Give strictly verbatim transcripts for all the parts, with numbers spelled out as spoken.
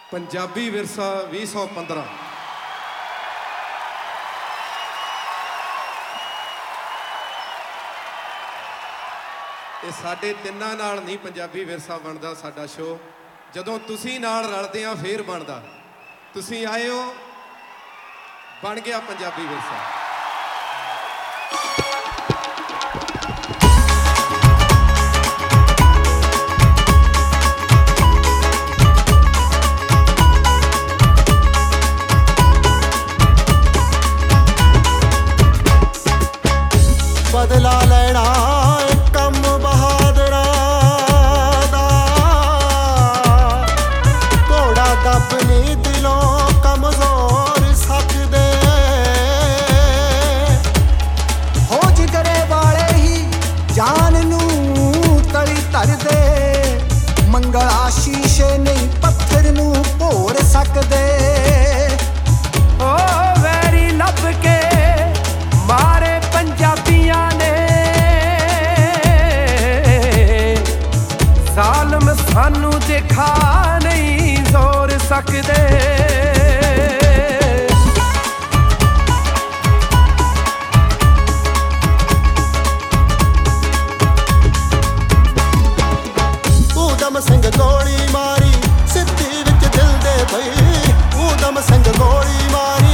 पंजाबी विरसा भी सौ पंद्रह ਇਹ ਸਾਡੇ ਤਿੰਨਾਂ ਨਾਲ नहीं पंजाबी विरसा बनता साडा शो ਜਦੋਂ ਤੁਸੀਂ ਨਾਲ ਰਲਦੇ ਆ ਫੇਰ ਬਣਦਾ ਤੁਸੀਂ ਆਏ ਹੋ बन गया पंजाबी विरसा बदला लेना कम बहादुरा दा घोड़ा दबनी दिलों कमजोर सकदे हो जिगरे वाले ही जान नू तली धर दे मंगला शीशे नहीं पत्थर नू भोर सकदे ओ वैरी लब के मारे पंजाबियां ने ज़ालिम सानू देखा नहीं जोर सकदे ਊਧਮ ਸਿੰਘ ਗੋਲੀ ਮਾਰੀ ਸਿੱਧੀ ਵਿੱਚ ਦਿਲ ਦੇ ਭਈ ਊਧਮ ਸਿੰਘ ਗੋਲੀ ਮਾਰੀ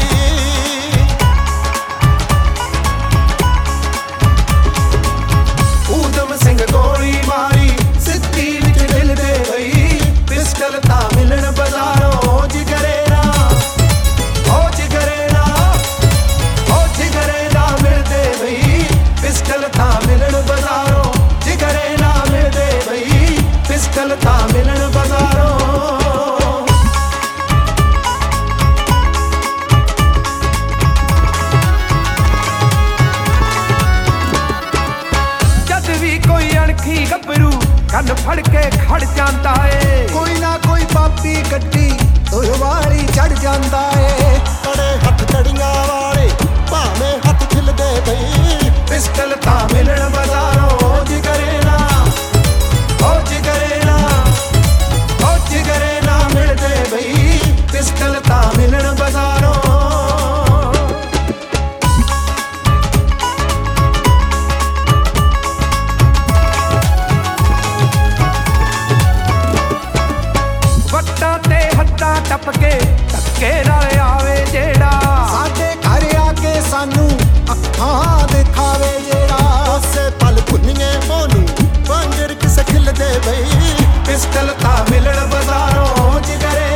ਊਧਮ ਸਿੰਘ ਗੋਲੀ ਮਾਰੀ ਸਿੱਧੀ ਵਿੱਚ ਦਿਲ ਦੇ ਭਈ ਪਿਸਟਲ ਤਾਂ ਮਿਲਣ ਬਾਜ਼ਾਰੋਂ ਜਿਗਰੇ ਨਾ ਹੋ ਜਿਗਰੇ ਨਾ ਹੋ ਜਿਗਰੇ ਨਾ ਮਿਲਦੇ ਭਈ ਪਿਸਟਲ ਤਾਂ ਮਿਲਣ ਬਾਜ਼ਾਰੋਂ ਜਿਗਰੇ ਨਾ ਮਿਲਦੇ ਭਈ ਪਿਸਟਲ ਤਾਂ ਮਿਲਣ ਬਾਜ਼ਾਰੋਂ गभरू कन फड़ के खड़ जाता है कोई ना कोई पापी गड्डी वाली चढ़ जाता है कड़े हथ कड़ियां वाले भावे हथ खिलदे बई पिस्टल तां मिलन बाजारों जिगरे ना ओ जिगरे ना ओ जिगरे ना मिलदे बई पिस्टल तां मिलन बाजारों टप के धक्के नाल आवे जेड़ा साडे घर आके सानू अखां दिखावे जेड़ा उसे पल भुन्निए मोनू वांगर किसे खिलदे बई पिस्टल तां मिलन बाजारों जिगरे